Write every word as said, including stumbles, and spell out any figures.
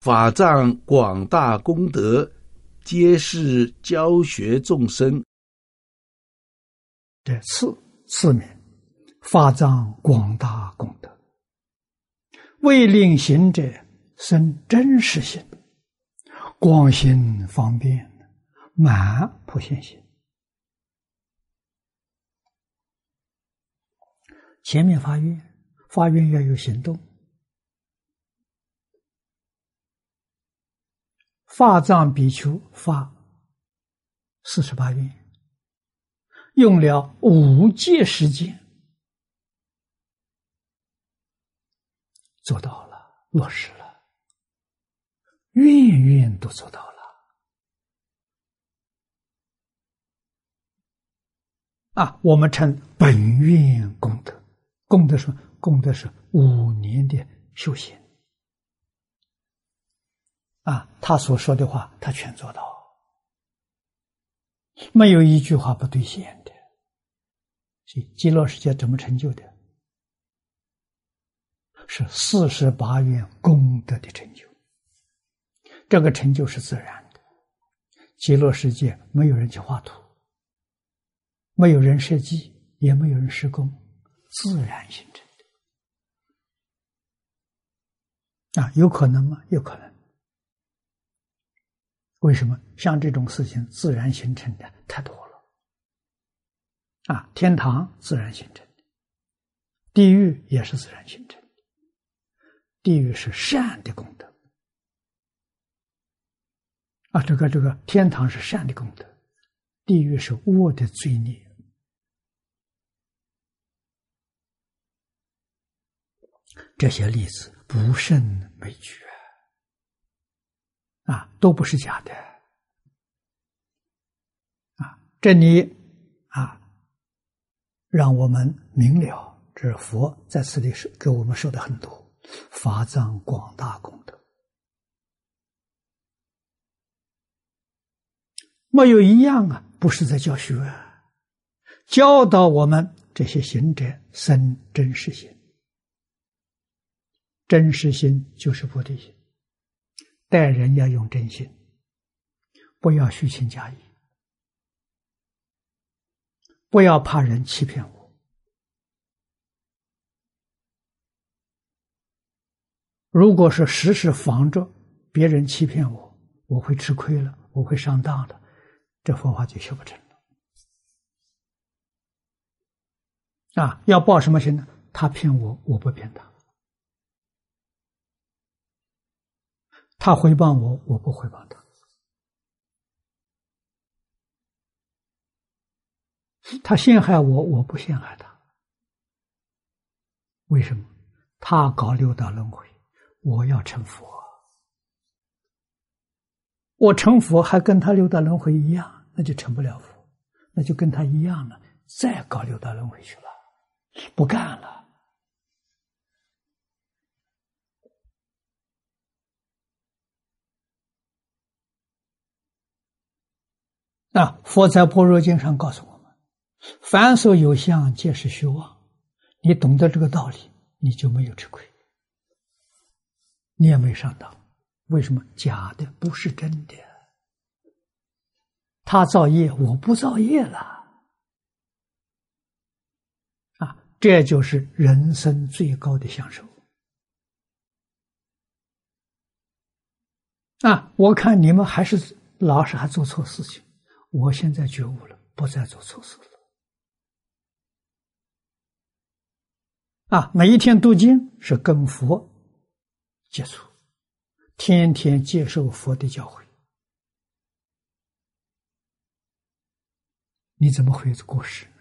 法藏广大功德，皆是教学众生。 这次次名法藏广大功德，为令行者生真实心，广行方便，满普现行。前面发愿，发愿要有行动。法藏比丘发四十八愿，用了五届时间，做到了，落实了，愿愿都做到了。啊，我们称本愿功德。功德是功德是五年的修行啊，他所说的话他全做到，没有一句话不兑现的。所以极乐世界怎么成就的？是四十八愿功德的成就。这个成就是自然的，极乐世界没有人去画图，没有人设计，也没有人施工，自然形成的。啊，有可能吗？有可能。为什么？像这种事情自然形成的太多了。啊，天堂自然形成的，地狱也是自然形成的。地狱是善的功德。啊，这个这个天堂是善的功德，地狱是恶的罪孽。这些例子不胜枚举啊，都不是假的啊。这里啊，让我们明了，这是佛在此里给我们说的很多法藏广大功德，没有一样啊不是在教学啊，教导我们这些行者生真实心。真实心就是菩提心，待人要用真心，不要虚情假意，不要怕人欺骗我。如果是时时防着别人欺骗我，我会吃亏了，我会上当了，这佛法就修不成了。啊，要报什么心呢？他骗我，我不骗他。他诽谤我，我不诽谤他。他陷害我，我不陷害他。为什么？他搞六道轮回，我要成佛。我成佛还跟他六道轮回一样，那就成不了佛，那就跟他一样了，再搞六道轮回去了，不干了。啊，佛在般若经上告诉我们，凡所有相，皆是虚妄。你懂得这个道理，你就没有吃亏，你也没上当。为什么？假的不是真的。他造业，我不造业了。啊，这就是人生最高的享受。啊，我看你们还是老是还做错事情。我现在觉悟了，不再做错事了。啊，每一天读经是跟佛接触，天天接受佛的教诲。你怎么会过失？